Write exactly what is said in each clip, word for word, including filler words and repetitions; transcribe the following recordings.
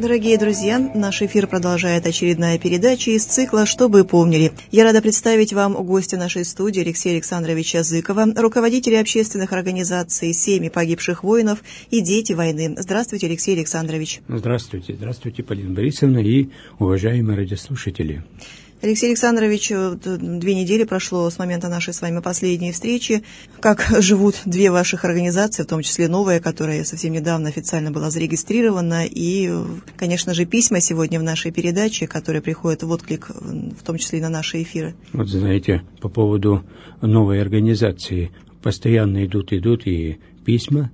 Дорогие друзья, наш эфир продолжает очередная передача из цикла «Что бы помнили». Я рада представить вам гостя нашей студии Алексея Александровича Зыкова, руководителя общественных организаций «Семьи погибших воинов» и «Дети войны». Здравствуйте, Алексей Александрович. Здравствуйте. Здравствуйте, Полина Борисовна и уважаемые радиослушатели. Алексей Александрович, две недели прошло с момента нашей с вами последней встречи. Как живут две ваших организации, в том числе новая, которая совсем недавно официально была зарегистрирована, и, конечно же, письма сегодня в нашей передаче, которые приходят в отклик, в том числе и на наши эфиры. Вот знаете, по поводу новой организации постоянно идут, идут и письма,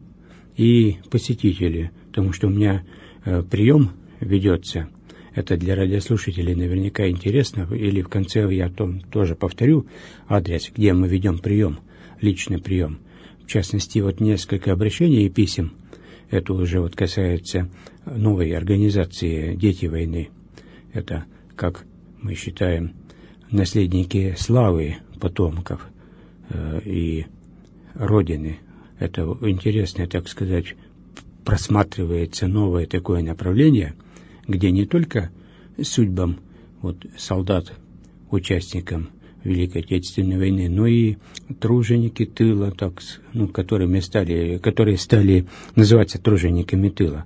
и посетители, потому что у меня э, прием ведется. Это для радиослушателей наверняка интересно, или в конце я том, тоже повторю адрес, где мы ведем прием, личный прием. В частности, вот несколько обращений и писем, это уже вот касается новой организации «Дети войны». Это, как мы считаем, наследники славы потомков э, и Родины. Это интересно, так сказать, просматривается новое такое направление, где не только судьбам вот, солдат, участникам Великой Отечественной войны, но и труженики тыла, так, ну, которыми стали, которые стали называться тружениками тыла.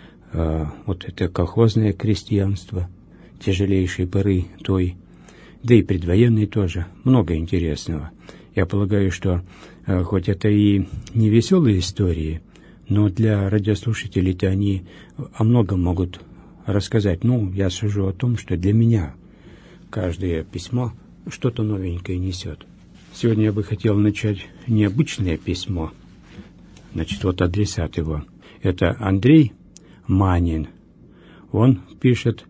А, вот это колхозное крестьянство, тяжелейшей поры той, да и предвоенной тоже, много интересного. Я полагаю, что а, хоть это и не веселые истории, но для радиослушателей-то они о многом могут рассказать. Ну, я сужу о том, что для меня каждое письмо что-то новенькое несет. Сегодня я бы хотел начать необычное письмо. Значит, вот адресат его. Это Андрей Манин. Он пишет,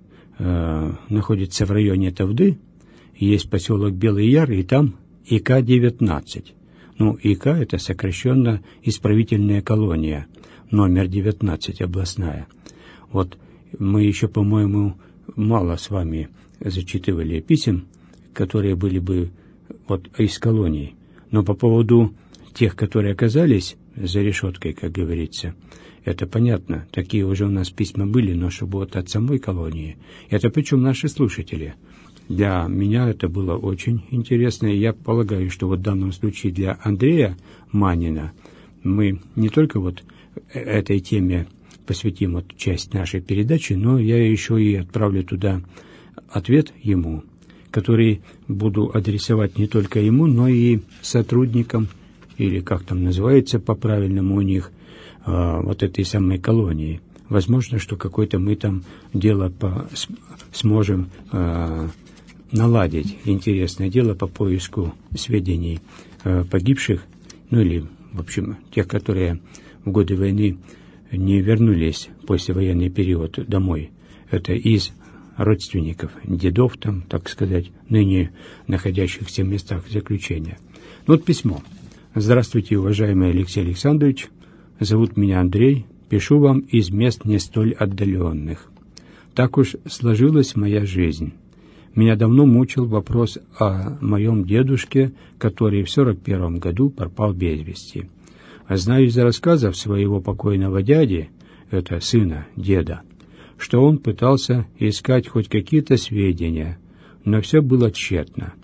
э, находится в районе Тавды, есть поселок Белый Яр, и там И К девятнадцать. Ну, И К это сокращенно исправительная колония, номер девятнадцать, областная. Вот мы еще, по-моему, мало с вами зачитывали писем, которые были бы вот из колоний. Но по поводу тех, которые оказались за решеткой, как говорится, это понятно. Такие уже у нас письма были, но чтобы вот от самой колонии. Это причем наши слушатели. Для меня это было очень интересно. И я полагаю, что вот в данном случае для Андрея Манина мы не только вот этой теме посвятим вот часть нашей передачи, но я еще и отправлю туда ответ ему, который буду адресовать не только ему, но и сотрудникам, или как там называется по-правильному у них, э, вот этой самой колонии. Возможно, что какое-то мы там дело по, сможем э, наладить, интересное дело по поиску сведений э, погибших, ну или, в общем, тех, которые в годы войны не вернулись после военный период домой. Это из родственников, дедов там, так сказать, ныне находящихся в местах заключения. Вот письмо. Здравствуйте, уважаемый Алексей Александрович. Зовут меня Андрей. Пишу вам из мест не столь отдаленных. Так уж сложилась моя жизнь. Меня давно мучил вопрос о моем дедушке, который в сорок первом году пропал без вести. А знаю из рассказов своего покойного дяди, это сына деда, что он пытался искать хоть какие-то сведения, но все было тщетно.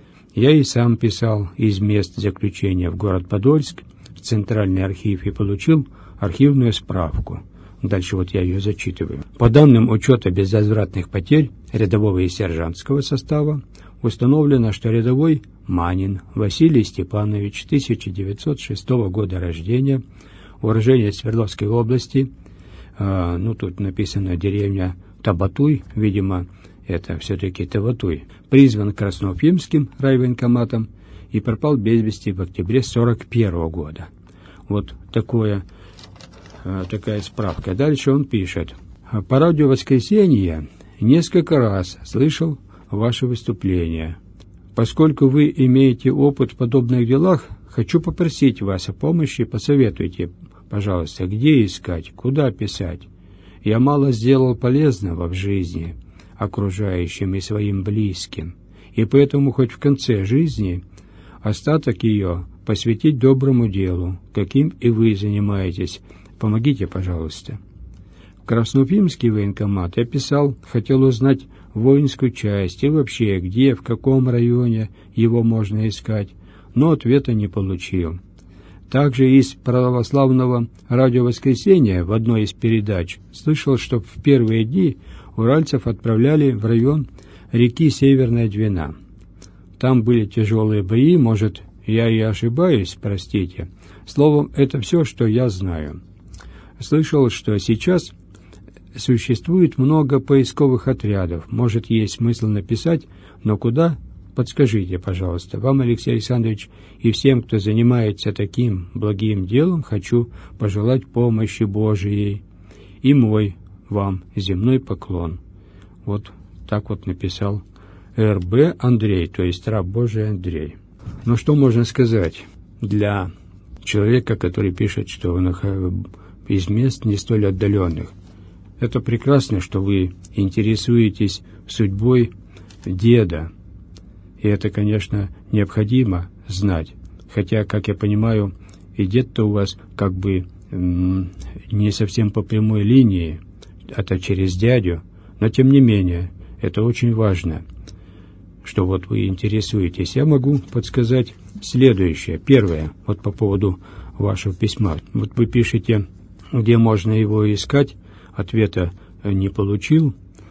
Я и сам писал из мест заключения в город Подольск, в Центральный архив, и получил архивную справку. Дальше вот я ее зачитываю. По данным учета безвозвратных потерь рядового и сержантского состава, установлено, что рядовой Манин Василий Степанович, тысяча девятьсот шестого года рождения, уроженец Свердловской области, э, ну тут написано деревня Табатуй, видимо, это все-таки Табатуй, призван Красноуфимским райвоенкоматом и пропал без вести в октябре сорок первого года. Вот такое, э, такая справка. Дальше он пишет. По радио «Воскресенье» несколько раз слышал ваше выступление. Поскольку вы имеете опыт в подобных делах, хочу попросить вас о помощи, посоветуйте, пожалуйста, где искать, куда писать. Я мало сделал полезного в жизни окружающим и своим близким, и поэтому хоть в конце жизни остаток ее посвятить доброму делу, каким и вы занимаетесь. Помогите, пожалуйста. Красноуфимский военкомат я писал, хотел узнать воинскую часть и вообще, где, в каком районе его можно искать, но ответа не получил. Также из православного радио «Воскресенье» в одной из передач слышал, что в первые дни уральцев отправляли в район реки Северная Двина. Там были тяжелые бои, может, я и ошибаюсь, простите. Словом, это все, что я знаю. Слышал, что сейчас существует много поисковых отрядов. Может, есть смысл написать, но куда? Подскажите, пожалуйста. Вам, Алексей Александрович, и всем, кто занимается таким благим делом, хочу пожелать помощи Божией. И мой вам земной поклон. Вот так вот написал эр бэ Андрей, то есть раб Божий Андрей. Ну, что можно сказать для человека, который пишет, что он из мест не столь отдаленных? Это прекрасно, что вы интересуетесь судьбой деда. И это, конечно, необходимо знать. Хотя, как я понимаю, и дед-то у вас как бы м- не совсем по прямой линии, это через дядю. Но, тем не менее, это очень важно, что вот вы интересуетесь. Я могу подсказать следующее. Первое, вот по поводу вашего письма. Вот вы пишете, где можно его искать, ответа не получил.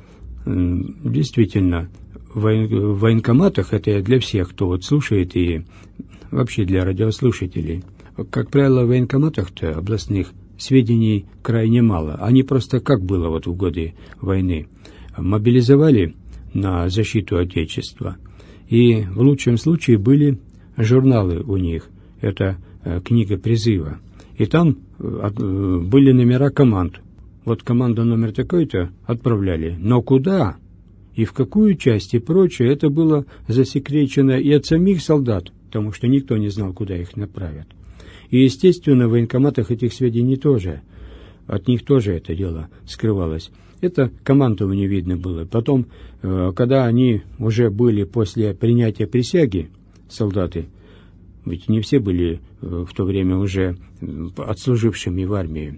Действительно, в военкоматах, это для всех, кто вот слушает, и вообще для радиослушателей. Как правило, в военкоматах-то областных сведений крайне мало. Они просто, как было вот в годы войны, мобилизовали на защиту Отечества. И в лучшем случае были журналы у них. Это э, книга призыва. И там э, были номера команд. Вот команда номер такой-то отправляли. Но куда и в какую часть и прочее, это было засекречено и от самих солдат, потому что никто не знал, куда их направят. И, естественно, в военкоматах этих сведений тоже, от них тоже это дело скрывалось. Это командованию видно было. Потом, когда они уже были после принятия присяги, солдаты, ведь не все были в то время уже отслужившими в армии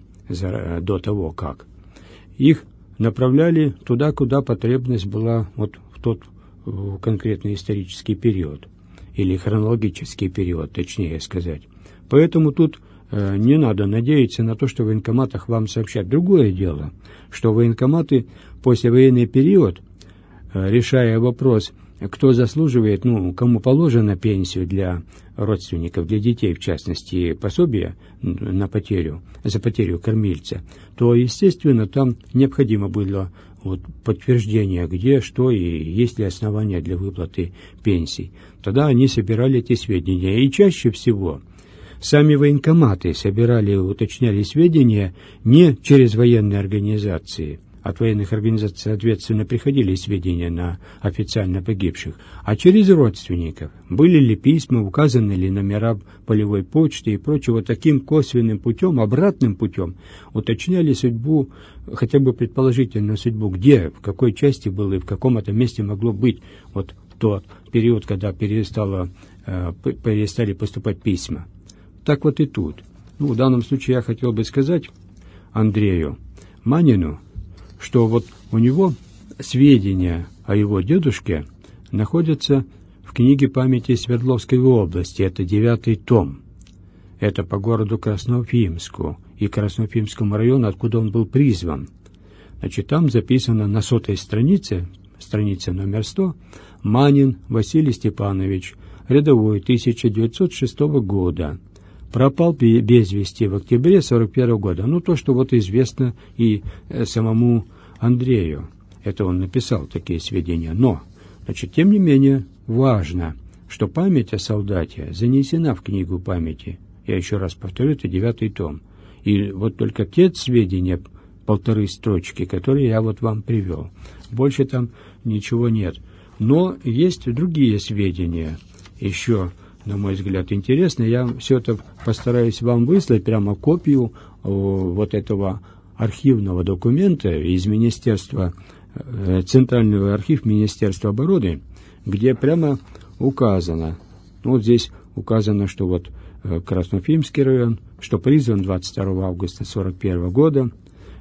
до того как, их направляли туда, куда потребность была вот в тот конкретный исторический период, или хронологический период, точнее сказать. Поэтому тут э, не надо надеяться на то, что в военкоматах вам сообщат. Другое дело, что военкоматы послевоенный период, э, решая вопрос, кто заслуживает, ну, кому положено пенсию для родственников, для детей, в частности, пособие на потерю, за потерю кормильца, то, естественно, там необходимо было вот подтверждение, где, что и есть ли основания для выплаты пенсий. Тогда они собирали эти сведения. И чаще всего сами военкоматы собирали и уточняли сведения не через военные организации. От военных организаций, соответственно, приходили сведения на официально погибших, а через родственников. Были ли письма, указаны ли номера полевой почты и прочего. Вот таким косвенным путем, обратным путем уточняли судьбу, хотя бы предположительную судьбу, где, в какой части было и в каком это месте могло быть вот тот период, когда перестало, э, перестали поступать письма. Так вот и тут. Ну, в данном случае я хотел бы сказать Андрею Манину, что вот у него сведения о его дедушке находятся в книге памяти Свердловской области. Это девятый том. Это по городу Красноуфимску и Красноуфимскому району, откуда он был призван. Значит, там записано на сотой странице, страница номер сто, Манин Василий Степанович, рядовой, тысяча девятьсот шестого года. Пропал без вести в октябре сорок первого года. Ну, то, что вот известно и самому Андрею. Это он написал, такие сведения. Но, значит, тем не менее, важно, что память о солдате занесена в книгу памяти. Я еще раз повторю, это девятый том. И вот только те сведения, полторы строчки, которые я вот вам привел. Больше там ничего нет. Но есть другие сведения еще, на мой взгляд, интересно. Я все это постараюсь вам выслать, прямо копию о, вот этого архивного документа из Министерства, э, Центрального архив Министерства обороны, где прямо указано, ну, вот здесь указано, что вот э, Красноуфимский район, что призван двадцать второго августа сорок первого года,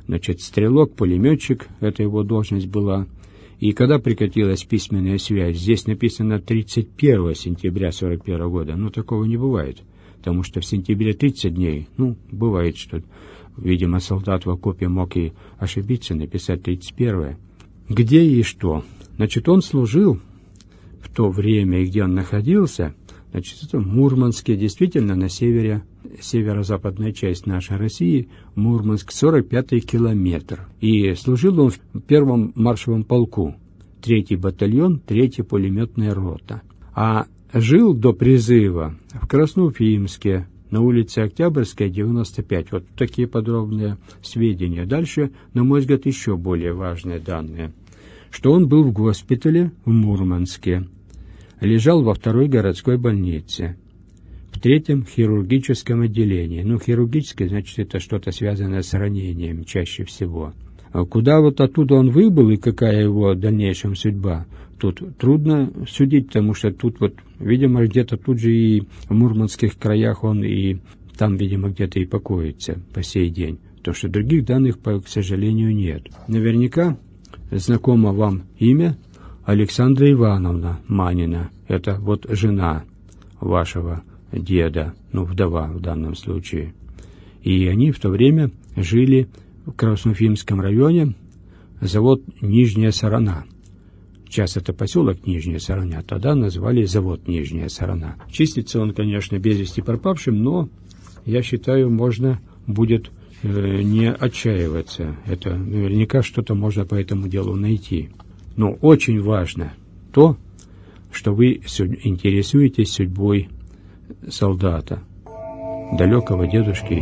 значит, стрелок, пулеметчик, это его должность была. И когда прекратилась письменная связь, здесь написано тридцать первого сентября сорок первого года, ну, такого не бывает, потому что в сентябре тридцать дней, ну, бывает, что, видимо, солдат в окопе мог и ошибиться, написать тридцать первое. Где и что? Значит, он служил в то время, и где он находился, значит, это в Мурманске, действительно, на севере, северо-западная часть нашей России, Мурманск, сорок пятый километр. И служил он в первом маршевом полку, третий батальон, третья пулеметная рота. А жил до призыва в Красноуфимске, на улице Октябрьская, девяносто пять. Вот такие подробные сведения. Дальше, на мой взгляд, еще более важные данные. Что он был в госпитале в Мурманске, лежал во второй городской больнице, в третьем хирургическом отделении. Ну, хирургическое, значит, это что-то связанное с ранением чаще всего. А куда вот оттуда он выбыл и какая его дальнейшая судьба, тут трудно судить, потому что тут вот, видимо, где-то тут же и в мурманских краях он и там, видимо, где-то и покоится по сей день. То, что других данных, к сожалению, нет. Наверняка знакомо вам имя Александра Ивановна Манина. Это вот жена вашего деда, ну, вдова в данном случае. И они в то время жили в Красноуфимском районе, завод Нижняя Сарана. Сейчас это поселок Нижняя Сарана, тогда назвали завод Нижняя Сарана. Числится он, конечно, без вести пропавшим, но, я считаю, можно будет э, не отчаиваться. Это наверняка что-то можно по этому делу найти. Но очень важно то, что вы интересуетесь судьбой солдата, далекого дедушки.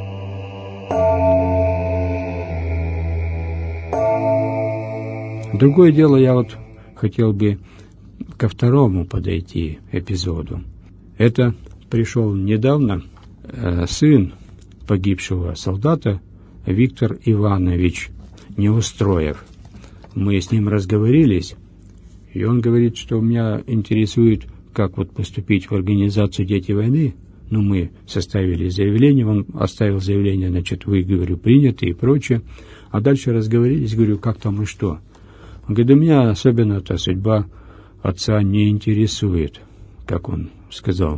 Другое дело, я вот хотел бы ко второму подойти эпизоду. Это пришел недавно э, сын погибшего солдата Виктор Иванович Неустроев. Мы с ним разговорились, и он говорит, что меня интересует, как вот поступить в организацию «Дети войны». Ну, мы составили заявление, он оставил заявление, значит, вы, говорю, приняты и прочее. А дальше разговорились, говорю, как там и что. Он говорит, да меня особенно-то судьба отца не интересует, как он сказал.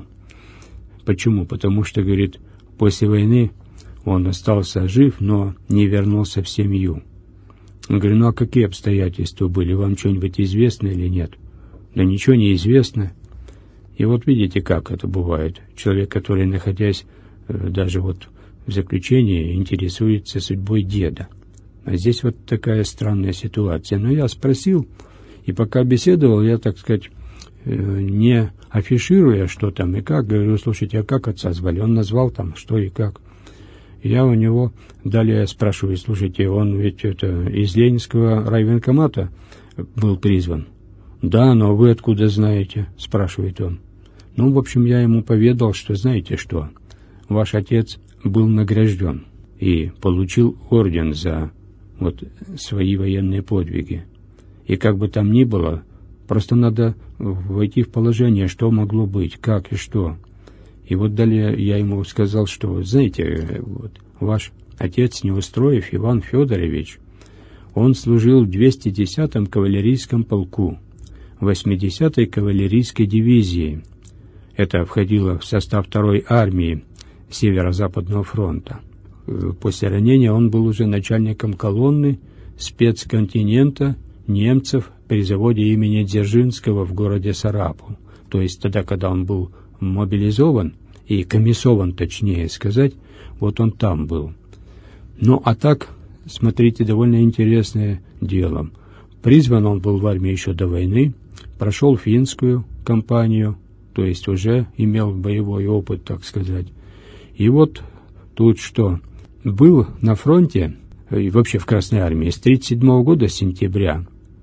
Почему? Потому что, говорит, после войны он остался жив, но не вернулся в семью. Он говорит, ну а какие обстоятельства были, вам что-нибудь известно или нет? Да ничего не известно. И вот видите, как это бывает. Человек, который, находясь э, даже вот в заключении, интересуется судьбой деда. А здесь вот такая странная ситуация. Но я спросил, и пока беседовал, я, так сказать, э, не афишируя, что там и как, говорю, слушайте, а как отца звали? Он назвал там, что и как. Я у него далее спрашиваю, слушайте, он ведь это из Ленинского райвоенкомата был призван? Да, но вы откуда знаете? Спрашивает он. Ну, в общем, я ему поведал, что знаете что, ваш отец был награжден и получил орден за вот свои военные подвиги. И как бы там ни было, просто надо войти в положение, что могло быть, как и что. И вот далее я ему сказал, что, знаете, вот, ваш отец Неустроев Иван Федорович, он служил в двести десятом кавалерийском полку, восьмидесятой кавалерийской дивизии. Это входило в состав второй армии Северо-Западного фронта. После ранения он был уже начальником колонны спецконтингента немцев при заводе имени Дзержинского в городе Сарапул. То есть тогда, когда он был мобилизован и комиссован, точнее сказать, вот он там был. Ну, а так, смотрите, довольно интересное дело. Призван он был в армии еще до войны, прошел финскую кампанию, то есть уже имел боевой опыт, так сказать. И вот тут что? Был на фронте, и вообще в Красной армии, с тридцать седьмого года, сентября,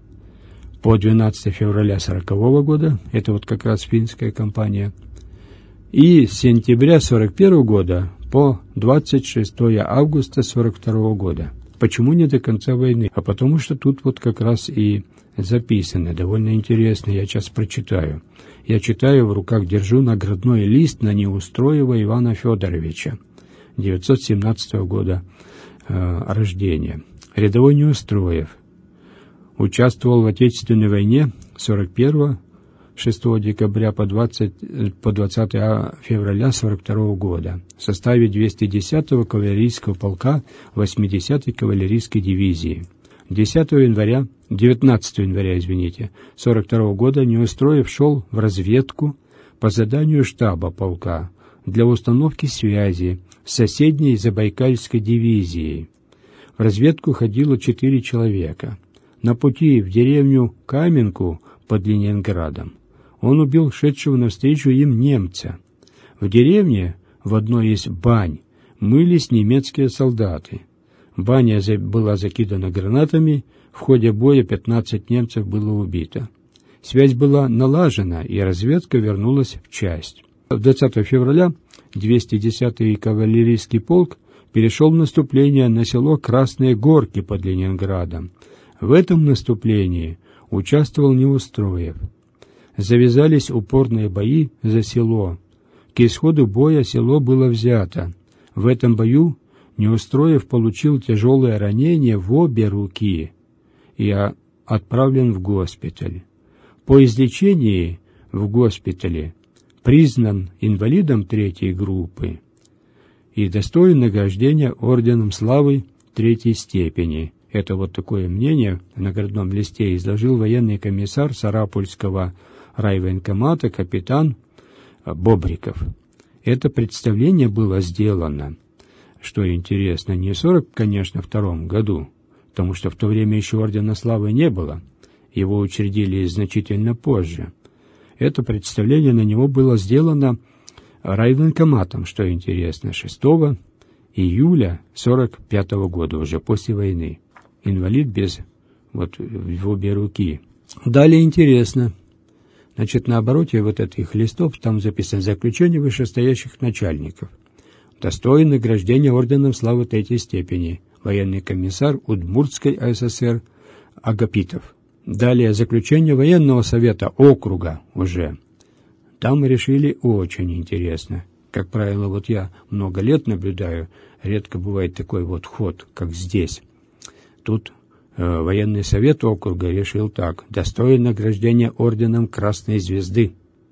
по двенадцатое февраля сорокового года, это вот как раз финская кампания, и с сентября сорок первого года по двадцать шестое августа сорок второго года. Почему не до конца войны? А потому что тут вот как раз и записано, довольно интересно, я сейчас прочитаю. Я читаю, в руках держу наградной лист на Неустроева Ивана Федоровича, девятьсот семнадцатого года э, рождения. Рядовой Неустроев. Участвовал в Отечественной войне сорок первого шестого декабря по, двадцать, по двадцатое февраля сорок второго года в составе двести десятого кавалерийского полка восьмидесятой кавалерийской дивизии. десятого января, девятнадцатого января, извините, сорок второго года Неустроев шел в разведку по заданию штаба полка для установки связи с соседней Забайкальской дивизией. В разведку ходило четыре человека. На пути в деревню Каменку под Ленинградом он убил шедшего навстречу им немца. В деревне, в одной из бань, мылись немецкие солдаты. Баня была закидана гранатами, в ходе боя пятнадцать немцев было убито. Связь была налажена, и разведка вернулась в часть. двадцатого февраля двести десятый кавалерийский полк перешел в наступление на село Красные Горки под Ленинградом. В этом наступлении участвовал Неустроев. Завязались упорные бои за село. К исходу боя село было взято. В этом бою Неустроев получил тяжелое ранение в обе руки и отправлен в госпиталь. По излечении в госпитале признан инвалидом третьей группы и достоин награждения орденом славы третьей степени. Это вот такое мнение в наградном листе изложил военный комиссар Сарапульского райвоенкомата капитан Бобриков. Это представление было сделано, что интересно, не в сорок, конечно, втором году, потому что в то время еще ордена славы не было, его учредили значительно позже. Это представление на него было сделано райвоенкоматом, что интересно, шестого июля сорок пятого года, уже после войны. Инвалид без, вот, в обе руки. Далее интересно. Значит, на обороте вот этих листов там записано заключение вышестоящих начальников. Достоин награждения орденом славы третьей степени. Военный комиссар Удмуртской АССР Агапитов. Далее заключение военного совета округа уже. Там решили очень интересно. Как правило, вот я много лет наблюдаю, редко бывает такой вот ход, как здесь. Тут э, военный совет округа решил так: достоин награждения орденом Красной Звезды.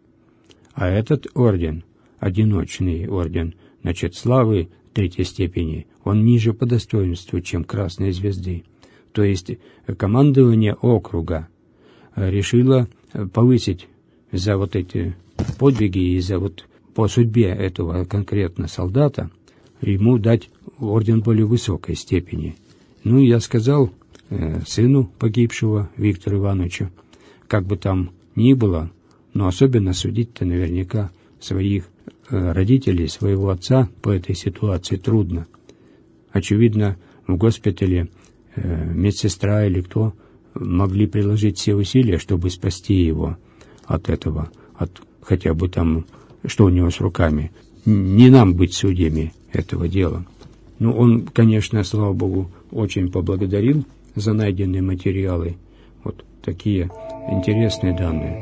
А этот орден, одиночный орден, значит, славы третьей степени, он ниже по достоинству, чем Красной Звезды. То есть командование округа решило повысить за вот эти подвиги и за вот по судьбе этого конкретно солдата ему дать орден более высокой степени. Ну, я сказал э, сыну погибшего Виктору Ивановичу, как бы там ни было, но особенно судить-то наверняка своих э, родителей, своего отца по этой ситуации трудно. Очевидно, в госпитале э, медсестра или кто могли приложить все усилия, чтобы спасти его от этого, от хотя бы там, что у него с руками. Не нам быть судьями этого дела. Ну, он, конечно, слава Богу, очень поблагодарил за найденные материалы. Вот такие интересные данные.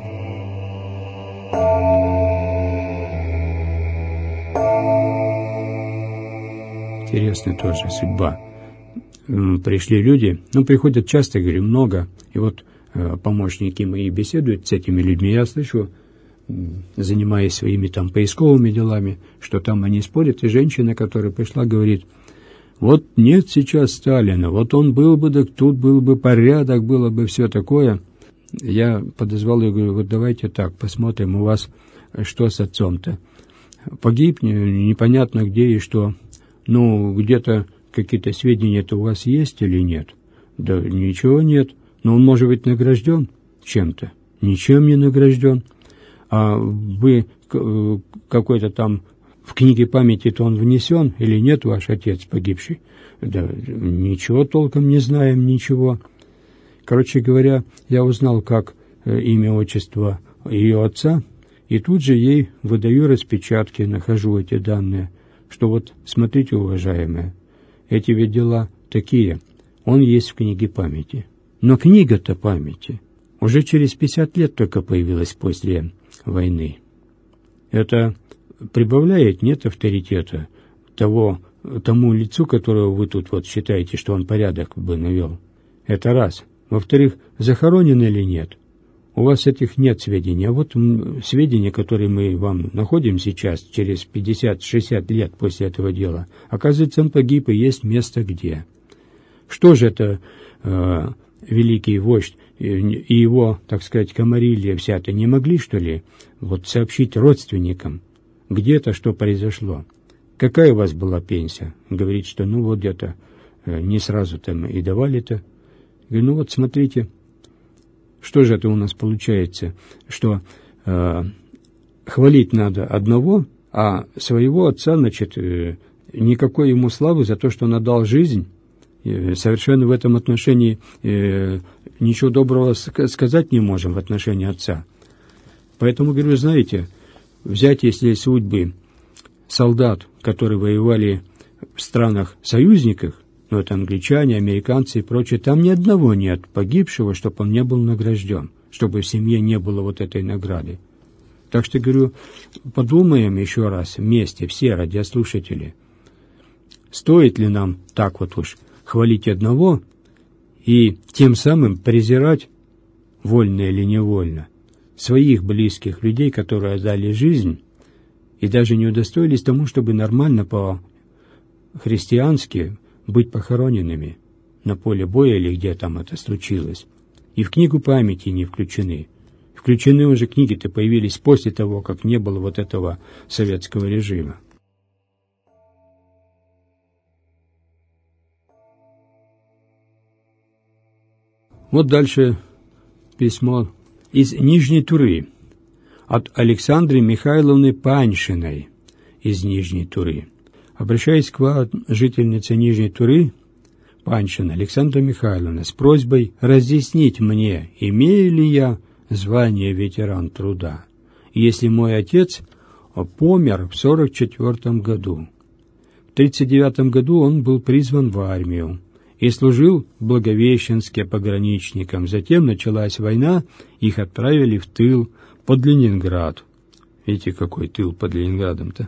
Интересная тоже судьба. Пришли люди, ну, приходят часто, говорю, много, и вот э, помощники мои беседуют с этими людьми, я слышу, занимаясь своими там поисковыми делами, что там они спорят, и женщина, которая пришла, говорит: вот нет сейчас Сталина, вот он был бы, так тут был бы порядок, было бы все такое. Я подозвал ее, говорю: вот давайте так, посмотрим, у вас что с отцом-то? Погиб, непонятно где и что. Ну, где-то какие-то сведения-то у вас есть или нет? Да ничего нет. Но он может быть награжден чем-то. Ничем не награжден. А вы какой-то там в книге памяти-то он внесен или нет, ваш отец погибший? Да ничего толком не знаем, ничего. Короче говоря, я узнал, как имя, отчество ее отца, и тут же ей выдаю распечатки, нахожу эти данные, что вот, смотрите, уважаемые, эти ведь дела такие, он есть в книге памяти. Но книга-то памяти уже через пятьдесят лет только появилась после войны. Это прибавляет, нет авторитета того тому лицу, которого вы тут вот считаете, что он порядок бы навел. Это раз. Во-вторых, захоронен или нет? У вас этих нет сведений. А вот сведения, которые мы вам находим сейчас, через пятьдесят-шестьдесят лет после этого дела, оказывается, он погиб, и есть место где. Что же это э, великий вождь и его, так сказать, комарилья вся-то не могли, что ли, вот сообщить родственникам, где-то что произошло? Какая у вас была пенсия? Говорит, что ну вот где-то э, не сразу там и давали-то. Говорю, ну вот смотрите, что же это у нас получается, что э, хвалить надо одного, а своего отца, значит, э, никакой ему славы за то, что он отдал жизнь, э, совершенно в этом отношении э, ничего доброго сказать не можем в отношении отца. Поэтому, говорю, знаете, взять, если судьбы солдат, которые воевали в странах-союзниках, ну, это англичане, американцы и прочее, там ни одного нет погибшего, чтобы он не был награжден, чтобы в семье не было вот этой награды. Так что, говорю, подумаем еще раз вместе, все радиослушатели, стоит ли нам так вот уж хвалить одного и тем самым презирать, вольно или невольно, своих близких людей, которые отдали жизнь и даже не удостоились тому, чтобы нормально по-христиански быть похороненными на поле боя или где там это случилось. И в книгу памяти не включены. Включены уже книги-то появились после того, как не было вот этого советского режима. Вот дальше письмо из Нижней Туры от Александры Михайловны Паньшиной из Нижней Туры. Обращаясь к вам, жительнице Нижней Туры, Паньшина Александра Михайловна, с просьбой разъяснить мне, имею ли я звание ветеран труда, если мой отец помер в сорок четвёртом году. В тридцать девятом году он был призван в армию и служил в Благовещенске пограничником. Затем началась война, их отправили в тыл под Ленинград. Видите, какой тыл под Ленинградом-то?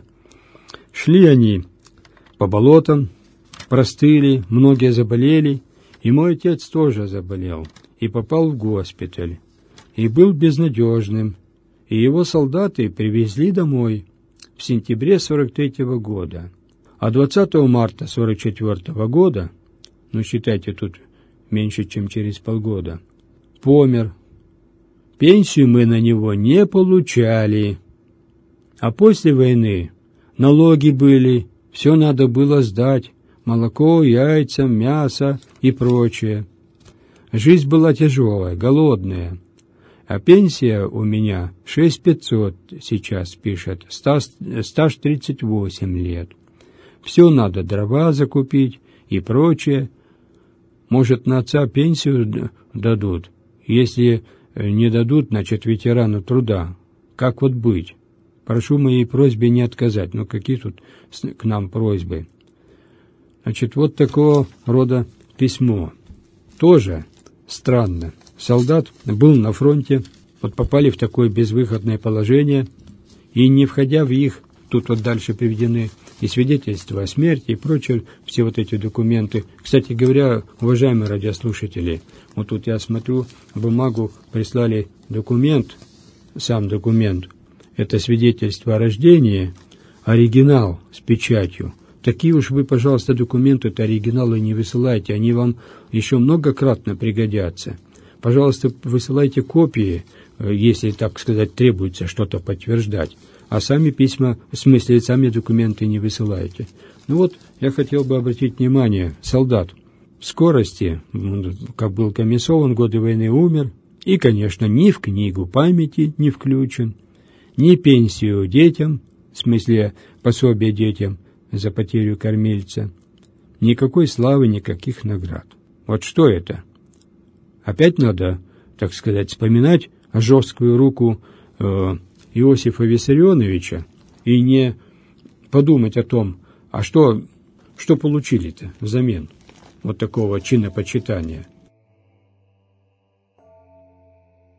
Шли они по болотам, простыли, многие заболели, и мой отец тоже заболел, и попал в госпиталь, и был безнадежным, и его солдаты привезли домой в сентябре сорок третьего года, а двадцатого марта сорок четвёртого года, ну считайте тут меньше, чем через полгода, помер. Пенсию мы на него не получали, а после войны налоги были, все надо было сдать, молоко, яйца, мясо и прочее. Жизнь была тяжелая, голодная, а пенсия у меня шесть тысяч пятьсот сейчас пишет, стаж тридцать восемь лет. Все надо, дрова закупить и прочее. Может, на отца пенсию дадут? Если не дадут, значит, ветерану труда. Как вот быть? Прошу моей просьбе не отказать. Ну, какие тут к нам просьбы? Значит, вот такого рода письмо. Тоже странно. Солдат был на фронте, вот попали в такое безвыходное положение, и не входя в их, тут вот дальше приведены и свидетельства о смерти, и прочее, все вот эти документы. Кстати говоря, уважаемые радиослушатели, вот тут я смотрю, бумагу прислали документ, сам документ, это свидетельство о рождении, оригинал с печатью. Такие уж вы, пожалуйста, документы-то оригиналы не высылайте, они вам еще многократно пригодятся. Пожалуйста, высылайте копии, если, так сказать, требуется что-то подтверждать, а сами письма, в смысле, сами документы не высылайте. Ну вот, я хотел бы обратить внимание, солдат в скорости, как был комиссован, годы войны умер, и, конечно, ни в книгу памяти не включен, ни пенсию детям, в смысле пособие детям за потерю кормильца, никакой славы, никаких наград. Вот что это? Опять надо, так сказать, вспоминать жесткую руку э, Иосифа Виссарионовича и не подумать о том, а что, что получили-то взамен вот такого чинопочитания.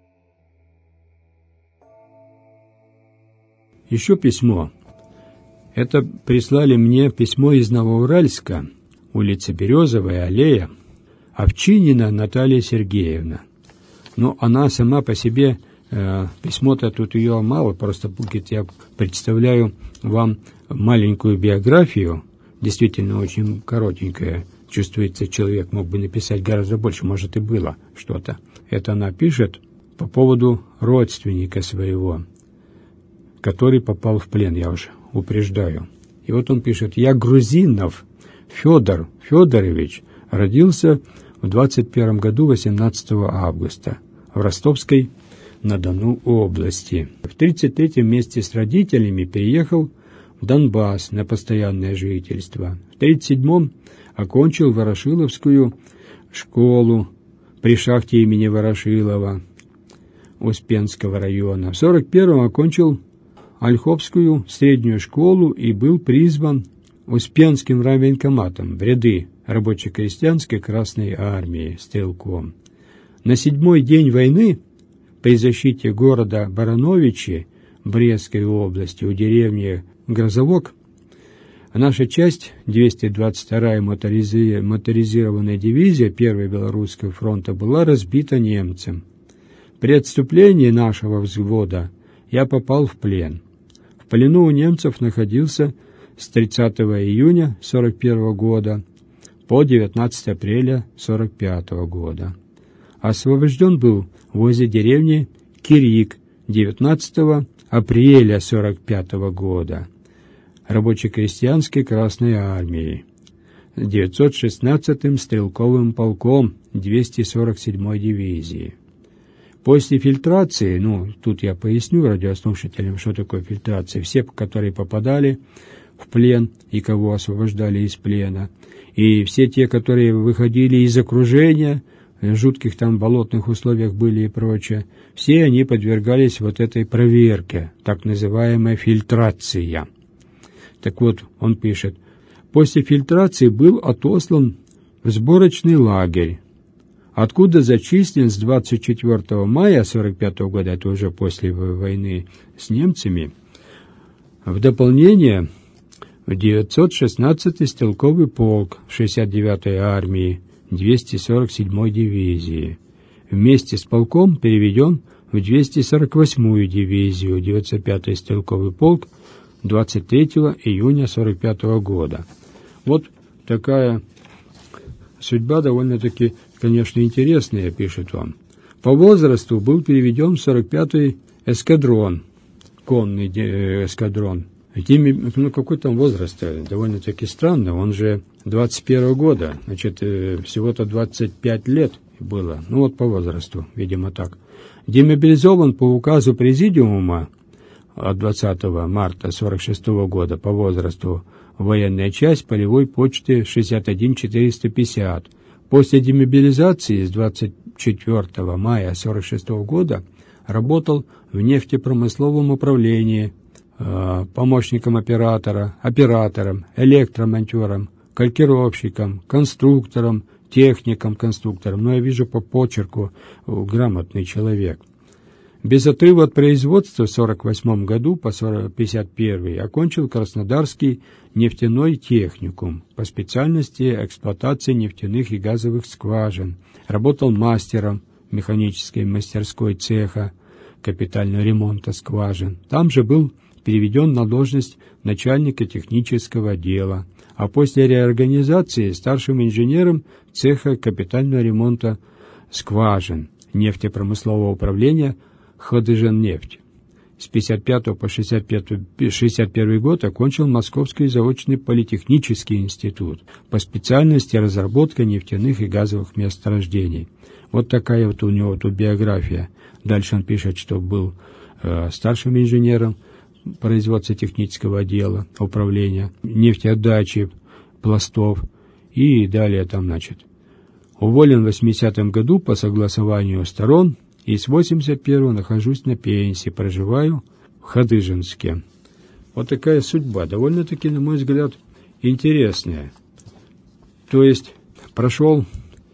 Еще письмо. Это прислали мне письмо из Новоуральска, улица Березовая, аллея, Овчинина Наталья Сергеевна. Но она сама по себе, э, письмо-то тут ее мало, просто будет, я представляю вам маленькую биографию, действительно очень коротенькая. Чувствуется, человек мог бы написать гораздо больше, может и было что-то. Это она пишет по поводу родственника своего, который попал в плен, я уже упреждаю. И вот он пишет: «Я Грузинов Федор Федорович родился в двадцать первом году восемнадцатого августа в Ростовской-на-Дону области. В тридцать третьем вместе с родителями переехал в Донбасс на постоянное жительство. В тридцать седьмом окончил Ворошиловскую школу при шахте имени Ворошилова Успенского района. В сорок первом окончил Ольховскую среднюю школу и был призван Успенским райвоенкоматом в ряды рабоче-крестьянской Красной армии стрелком. На седьмой день войны при защите города Барановичи Брестской области у деревни Грозовок наша часть, двести двадцать вторая моторизи... моторизированная дивизия первого Белорусского фронта, была разбита немцем. При отступлении нашего взвода я попал в плен. В плену у немцев находился с тридцатого июня сорок первого года по девятнадцатого апреля сорок пятого года. Освобожден был возле деревни Кирик девятнадцатого апреля сорок пятого года рабоче-крестьянской Красной армии девятьсот шестнадцатым стрелковым полком двести сорок седьмой дивизии. После фильтрации, ну, тут я поясню радиослушателям, что такое фильтрация. Все, которые попадали в плен и кого освобождали из плена, и все те, которые выходили из окружения, в жутких там болотных условиях были и прочее, все они подвергались вот этой проверке, так называемая фильтрация. Так вот, он пишет: после фильтрации был отослан в сборочный лагерь, откуда зачислен с двадцать четвёртого мая сорок пятого года, это уже после войны с немцами, в дополнение в девятьсот шестнадцатый стрелковый полк шестьдесят девятой армии двести сорок седьмой дивизии. Вместе с полком переведен в двести сорок восьмую дивизию, девятьсот пятый стрелковый полк двадцать третьего июня сорок пятого года. Вот такая судьба довольно-таки, конечно, интересная, пишет он. По возрасту был переведен в сорок пятый эскадрон, конный эскадрон. Ну, какой там возраст? Довольно-таки странно. Он же двадцать первого года, значит, всего-то двадцать пять лет было. Ну, вот по возрасту, видимо, так. Демобилизован по указу Президиума от двадцатого марта сорок шестого года по возрасту военная часть полевой почты шестьдесят один четыреста пятьдесят. После демобилизации с двадцать четвёртого мая сорок шестого года работал в нефтепромысловом управлении, помощником оператора, оператором, электромонтером, калькировщиком, конструктором, техником, конструктором. Но я вижу по почерку грамотный человек. Без отрыва от производства в сорок восьмом году по пятьдесят первый окончил Краснодарский нефтяной техникум по специальности эксплуатации нефтяных и газовых скважин. Работал мастером механической мастерской цеха капитального ремонта скважин. Там же был переведен на должность начальника технического отдела, а после реорганизации старшим инженером цеха капитального ремонта скважин нефтепромыслового управления Ходыженнефть. С пятьдесят пятого по шестьдесят первый год окончил Московский заочный политехнический институт по специальности разработка нефтяных и газовых месторождений. Вот такая вот у него тут биография. Дальше он пишет, что был э, старшим инженером производства технического отдела, управления, нефтеотдачи, пластов и далее там, значит. Уволен в восьмидесятом году по согласованию сторон и с восемьдесят первого нахожусь на пенсии, проживаю в Ходыженске. Вот такая судьба, довольно-таки, на мой взгляд, интересная. То есть прошел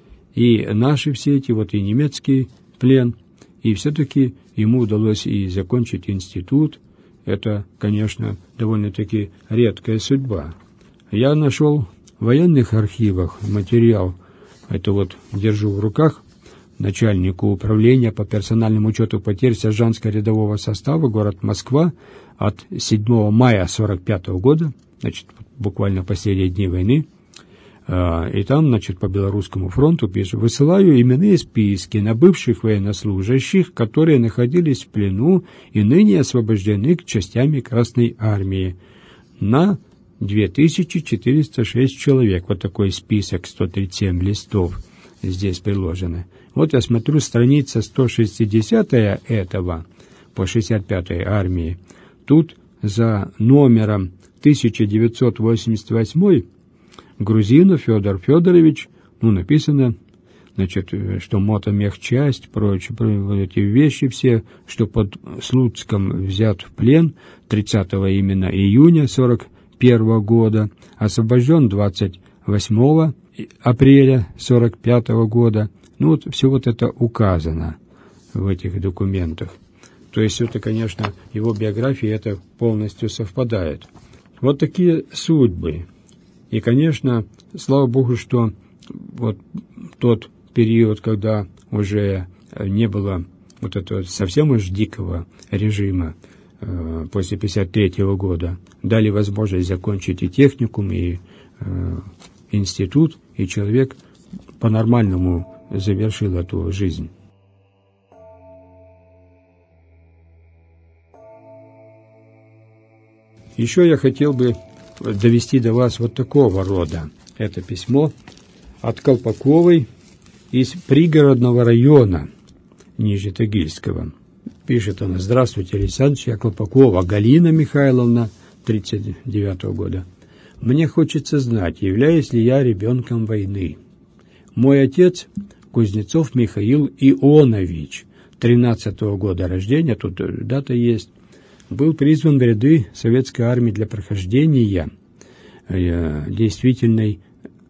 и наши все эти, вот и немецкий плен, и все-таки ему удалось и закончить институт, это, конечно, довольно-таки редкая судьба. Я нашел в военных архивах материал, это вот держу в руках, начальнику управления по персональному учету потерь сержантско-рядового состава, город Москва, от седьмого мая сорок пятого года, значит, буквально последние дни войны. И там, значит, по Белорусскому фронту пишут: «Высылаю именные списки на бывших военнослужащих, которые находились в плену и ныне освобождены частями Красной Армии, на две тысячи четыреста шесть человек». Вот такой список, сто тридцать семь листов здесь приложены. Вот я смотрю, страница сто шестидесятая этого по шестьдесят пятой армии. Тут за номером тысяча девятьсот восемьдесят восемь Грузинов Федор Федорович, ну, написано, значит, что мотомехчасть, прочее, вот эти вещи все, что под Слуцком взят в плен тридцатого именно июня сорок первого года, освобожден двадцать восьмого апреля сорок пятого года. Ну, вот все вот это указано в этих документах. То есть это, конечно, его биография, это полностью совпадает. Вот такие судьбы. И, конечно, слава Богу, что вот тот период, когда уже не было вот этого совсем уж дикого режима э, после пятьдесят третьего года, дали возможность закончить и техникум, и э, институт, и человек по-нормальному завершил эту жизнь. Еще я хотел бы довести до вас вот такого рода. Это письмо от Колпаковой из пригородного района Нижнетагильского. Пишет она: «Здравствуйте, Александр, я Колпакова Галина Михайловна, тридцать девятого года. Мне хочется знать, являюсь ли я ребенком войны. Мой отец Кузнецов Михаил Ионович, тринадцатого года рождения, тут дата есть, был призван в ряды советской армии для прохождения э, действительной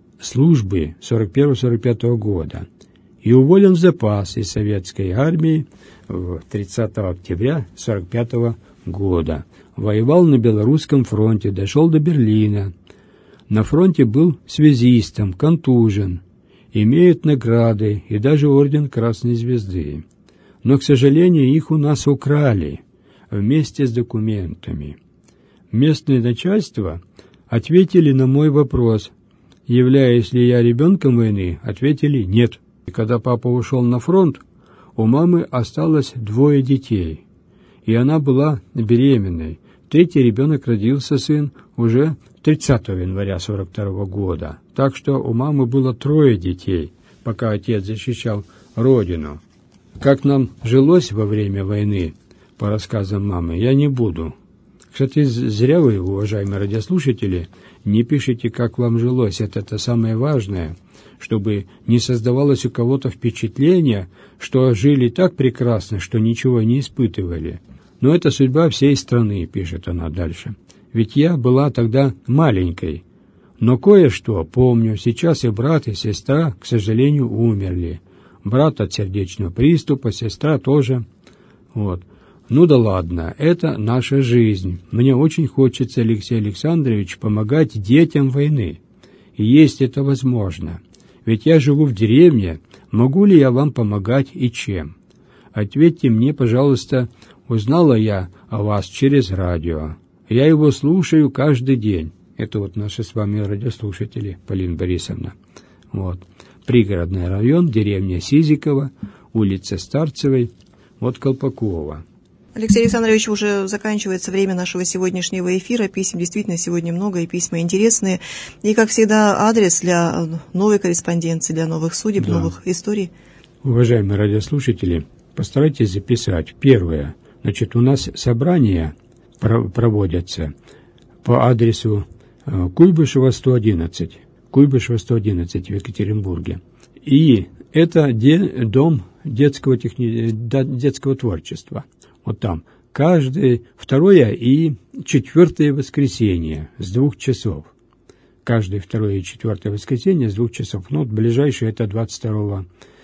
службы сорок первого сорок пятого года и уволен в запас из советской армии тридцатого октября сорок пятого года. Воевал на Белорусском фронте, дошел до Берлина. На фронте был связистом, контужен, имеет награды и даже орден Красной Звезды. Но, к сожалению, их у нас украли вместе с документами. Местное начальство ответили на мой вопрос, являюсь ли я ребенком войны, ответили нет. И когда папа ушел на фронт, у мамы осталось двое детей, и она была беременной. Третий ребенок родился, сын, уже тридцатого января сорок второго года. Так что у мамы было трое детей, пока отец защищал родину. Как нам жилось во время войны, по рассказам мамы, я не буду. Кстати, зря вы, уважаемые радиослушатели, не пишите, как вам жилось. Это то самое важное, чтобы не создавалось у кого-то впечатление, что жили так прекрасно, что ничего не испытывали. Но это судьба всей страны, пишет она дальше. Ведь я была тогда маленькой. Но кое-что помню. Сейчас и брат, и сестра, к сожалению, умерли. Брат от сердечного приступа, сестра тоже. Вот. Ну да ладно, это наша жизнь. Мне очень хочется, Алексей Александрович, помогать детям войны. И есть это возможно. Ведь я живу в деревне, могу ли я вам помогать и чем? Ответьте мне, пожалуйста, узнала я о вас через радио. Я его слушаю каждый день. Это вот наши с вами радиослушатели, Полина Борисовна. Вот. Пригородный район, деревня Сизикова, улица Старцевой, вот Колпакова. Алексей Александрович, уже заканчивается время нашего сегодняшнего эфира. Писем действительно сегодня много, и письма интересные. И, как всегда, адрес для новой корреспонденции, для новых судеб, да. новых историй. Уважаемые радиослушатели, постарайтесь записать. Первое. Значит, у нас собрания проводятся по адресу Куйбышева, сто одиннадцать. Куйбышева, сто одиннадцать в Екатеринбурге. И это де, дом детского, техни... детского творчества. Вот там. Каждое второе и четвертое воскресенье с двух часов. Каждое второе и четвертое воскресенье с двух часов. Ну, вот ближайшее это двадцать второго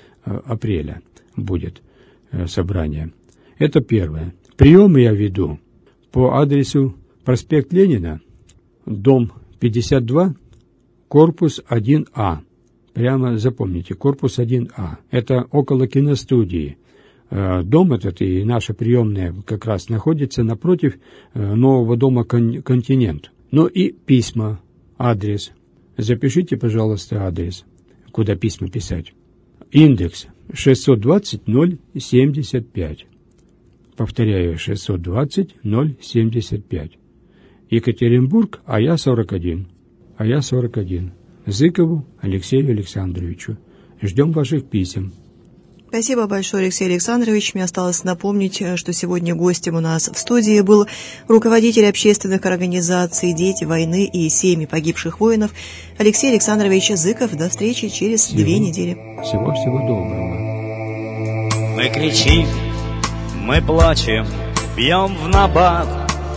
апреля будет собрание. Это первое. Приемы я веду по адресу проспект Ленина, дом пятьдесят два, корпус один А. Прямо запомните, корпус один А. Это около киностудии. Дом этот и наша приемная как раз находится напротив нового дома «Континент». Ну и письма, адрес. Запишите, пожалуйста, адрес, куда письма писать. Индекс шестьсот двадцать ноль семьдесят пять. Повторяю, шестьсот двадцать ноль семьдесят пять. Екатеринбург, а я сорок один. А я сорок один. Зыкову Алексею Александровичу. Ждем ваших писем. Спасибо большое, Алексей Александрович. Мне осталось напомнить, что сегодня гостем у нас в студии был руководитель общественных организаций «Дети войны» и семьи погибших воинов Алексей Александрович Зыков. До встречи через всего, две недели. Всего-всего доброго. Мы кричим, мы плачем, бьем в набат.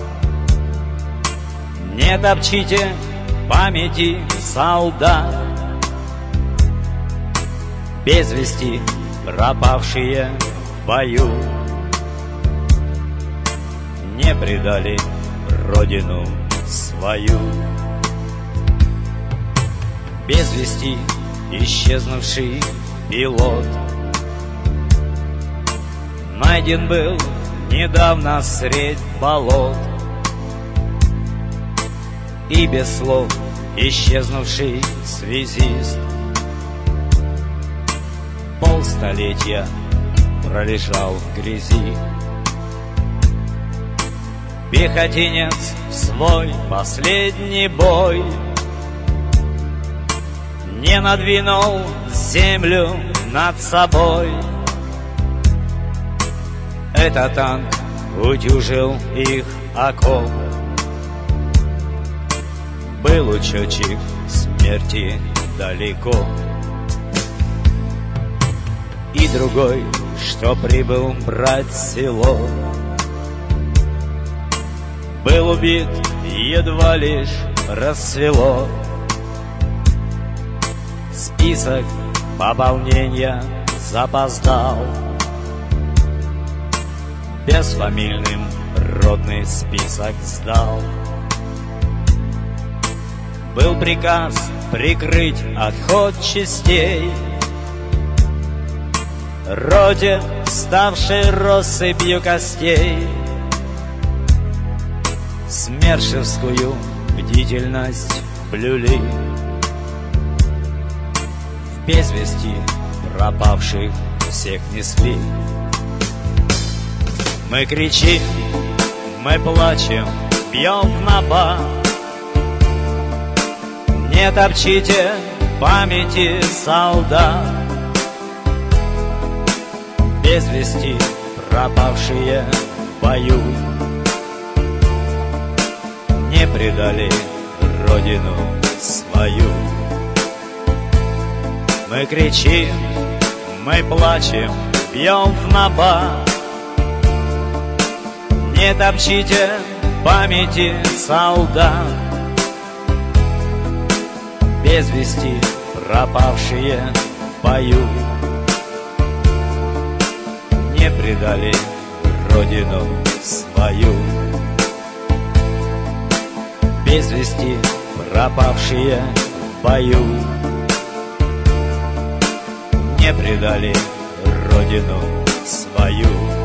Не топчите памяти солдат. Без вести пропавшие в бою не предали родину свою. Без вести исчезнувший пилот найден был недавно средь болот. И без слов исчезнувший связист полстолетия пролежал в грязи. Пехотинец в свой последний бой не надвинул землю над собой. Этот танк утюжил их окоп. Был учетчик смерти далеко. И другой, что прибыл брать село, был убит, едва лишь рассвело. Список пополнения запоздал. Безфамильным ротный список сдал. Был приказ прикрыть отход частей. Роде, ставшей россыпью костей, смершевскую бдительность блюли. В без вести пропавших всех несли. Мы кричим, мы плачем, бьем в набат. Не топчите памяти солдат. Без вести пропавшие в бою не предали родину свою. Мы кричим, мы плачем, бьем в набат. Не топчите памяти солдат. Без вести пропавшие в бою не предали родину свою. Без вести пропавшие в бою не предали родину свою.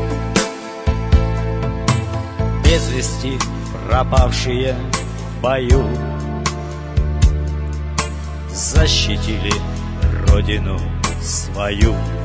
Без вести пропавшие в бою защитили родину свою.